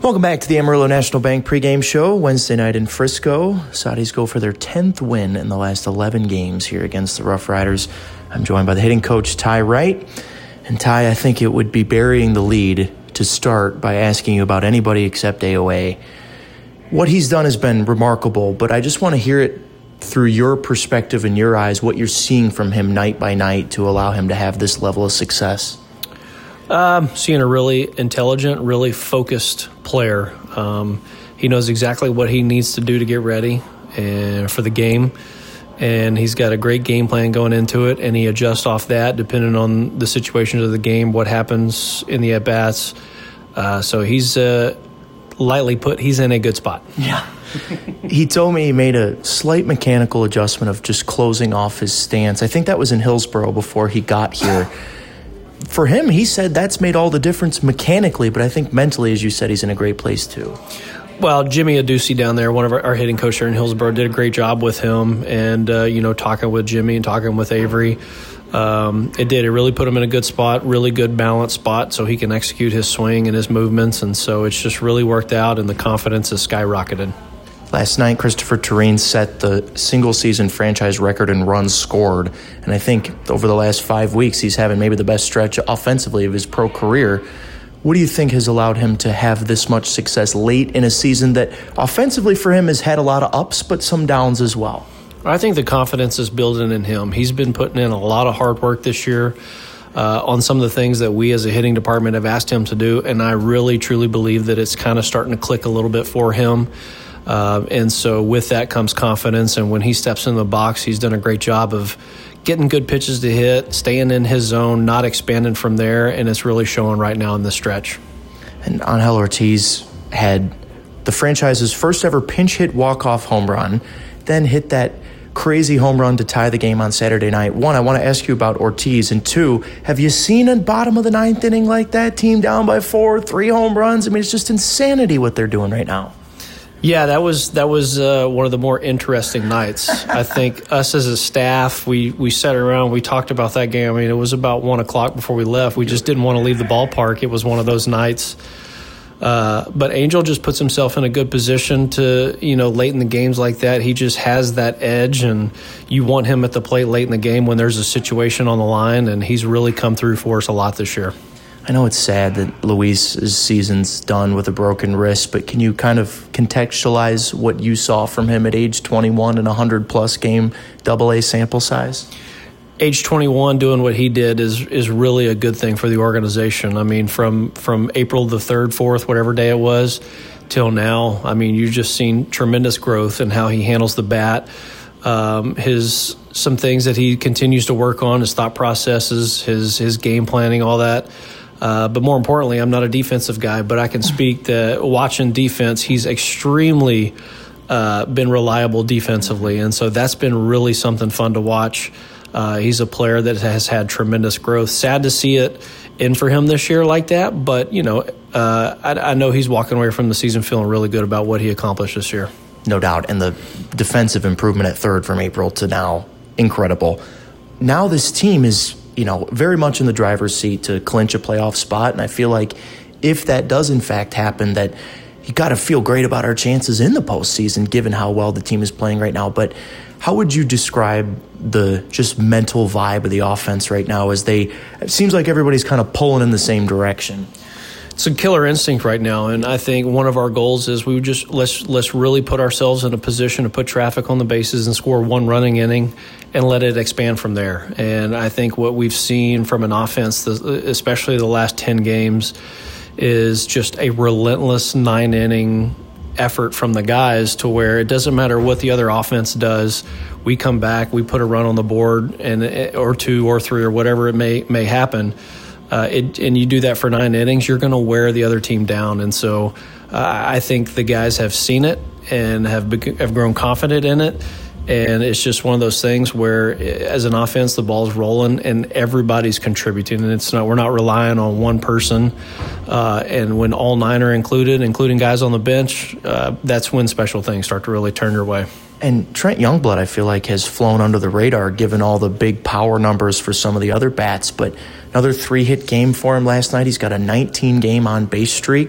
Welcome back to the Amarillo National Bank pregame show. Wednesday night in Frisco. Saudis go for their 10th win in the last 11 games here against the Rough Riders. I'm joined by the hitting coach, Ty Wright. And Ty, I think it would be burying the lead to start by asking you about anybody except AOA. What he's done has been remarkable, but I just want to hear it through your perspective and your eyes, what you're seeing from him night by night to allow him to have this level of success. Seeing a really intelligent, really focused player. He knows exactly what he needs to do to get ready for the game, and he's got a great game plan going into it, and he adjusts off that depending on the situations of the game, what happens in the at-bats. So he's, lightly put, he's in a good spot. Yeah. He told me he made a slight mechanical adjustment of just closing off his stance. I think that was in Hillsboro before he got here. For him, he said that's made all the difference mechanically, but I think mentally, as you said, he's in a great place too. Well, Jimmy Adusi down there, one of our hitting coaches here in Hillsboro, did a great job with him and, talking with Jimmy and talking with Avery. It really put him in a good spot, really good balanced spot so he can execute his swing and his movements, and so it's just really worked out and the confidence has skyrocketed. Last night, Christopher Terrene set the single-season franchise record in runs scored, and I think over the last 5 weeks he's having maybe the best stretch offensively of his pro career. What do you think has allowed him to have this much success late in a season that offensively for him has had a lot of ups but some downs as well? I think the confidence is building in him. He's been putting in a lot of hard work this year on some of the things that we as a hitting department have asked him to do, and I really, truly believe that it's kind of starting to click a little bit for him. And so with that comes confidence, and when he steps in the box, he's done a great job of getting good pitches to hit, staying in his zone, not expanding from there, and it's really showing right now in this stretch. And Angel Ortiz had the franchise's first ever pinch hit walk-off home run, then hit that crazy home run to tie the game on Saturday night. One, I want to ask you about Ortiz, and two, have you seen a bottom of the ninth inning like that, team down by 4, 3 home runs? I mean, it's just insanity what they're doing right now. Yeah, that was one of the more interesting nights. I think us as a staff, we sat around, we talked about that game. I mean, it was about 1 o'clock before we left. We just didn't want to leave the ballpark. It was one of those nights. But Angel just puts himself in a good position to, late in the games like that. He just has that edge, and you want him at the plate late in the game when there's a situation on the line, and he's really come through for us a lot this year. I know it's sad that Luis's season's done with a broken wrist, but can you kind of contextualize what you saw from him at age 21 in a 100-plus game AA sample size? Age 21 doing what he did is really a good thing for the organization. I mean, from April the 3rd, 4th, whatever day it was, till now, I mean, you've just seen tremendous growth in how he handles the bat. Some things that he continues to work on, his thought processes, his game planning, all that. But more importantly, I'm not a defensive guy, but I can speak that watching defense, he's extremely been reliable defensively, and so that's been really something fun to watch. He's a player that has had tremendous growth. Sad to see it in for him this year like that, but, I know he's walking away from the season feeling really good about what he accomplished this year. No doubt, and the defensive improvement at third from April to now, incredible. Now this team is very much in the driver's seat to clinch a playoff spot. And I feel like if that does in fact happen, that you got to feel great about our chances in the postseason, given how well the team is playing right now. But how would you describe the just mental vibe of the offense right now it seems like everybody's kind of pulling in the same direction? It's a killer instinct right now, and I think one of our goals is we would just let's really put ourselves in a position to put traffic on the bases and score one running inning and let it expand from there. And I think what we've seen from an offense, especially the last 10 games, is just a relentless 9-inning effort from the guys to where it doesn't matter what the other offense does. We come back, we put a run on the board, or 2 or 3 or whatever it may happen. And you do that for 9 innings, you're going to wear the other team down. And so I think the guys have seen it and have grown confident in it. And it's just one of those things where, as an offense, the ball's rolling and everybody's contributing. And we're not relying on one person. And when all 9 are included, including guys on the bench, that's when special things start to really turn your way. And Trent Youngblood, I feel like, has flown under the radar given all the big power numbers for some of the other bats. But another 3-hit game for him last night. He's got a 19-game on-base streak.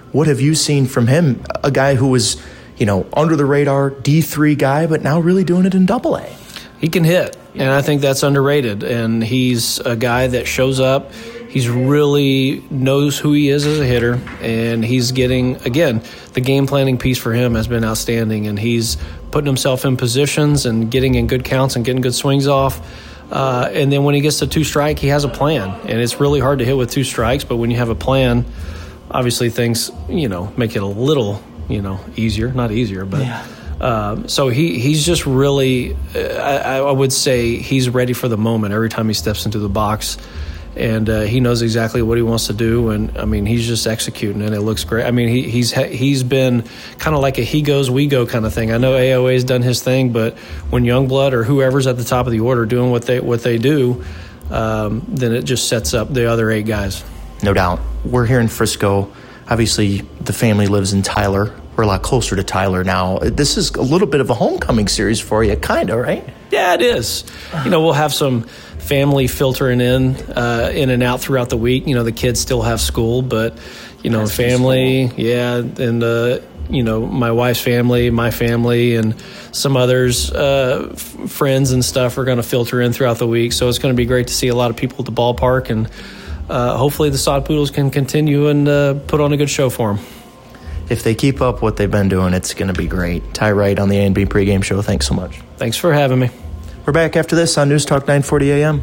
What have you seen from him? A guy who was, under the radar D3 guy, but now really doing it in AA. He can hit, and I think that's underrated. And he's a guy that shows up. He's really knows who he is as a hitter, and he's getting, again, the game planning piece for him has been outstanding, and he's putting himself in positions and getting in good counts and getting good swings off. And then when he gets to 2-strike, he has a plan, and it's really hard to hit with 2 strikes, but when you have a plan, obviously things, make it a little, easier, not easier, but so he's just really, I would say he's ready for the moment every time he steps into the box. And he knows exactly what he wants to do, and I mean he's just executing, and it looks great. I mean he's been kind of like a he goes we go kind of thing. I know AOA's done his thing, but when Youngblood or whoever's at the top of the order doing what they do, then it just sets up the other 8 guys. No doubt. We're here in Frisco. Obviously, the family lives in Tyler. We're a lot closer to Tyler now. This is a little bit of a homecoming series for you, kind of, right? Yeah, it is. We'll have some family filtering in and out throughout the week. The kids still have school, but, family, and, my wife's family, my family, and some others, friends and stuff are going to filter in throughout the week. So it's going to be great to see a lot of people at the ballpark, and hopefully the Sod Poodles can continue and put on a good show for them. If they keep up what they've been doing, it's going to be great. Ty Wright on the A&B pregame show. Thanks so much. Thanks for having me. We're back after this on News Talk 940 AM.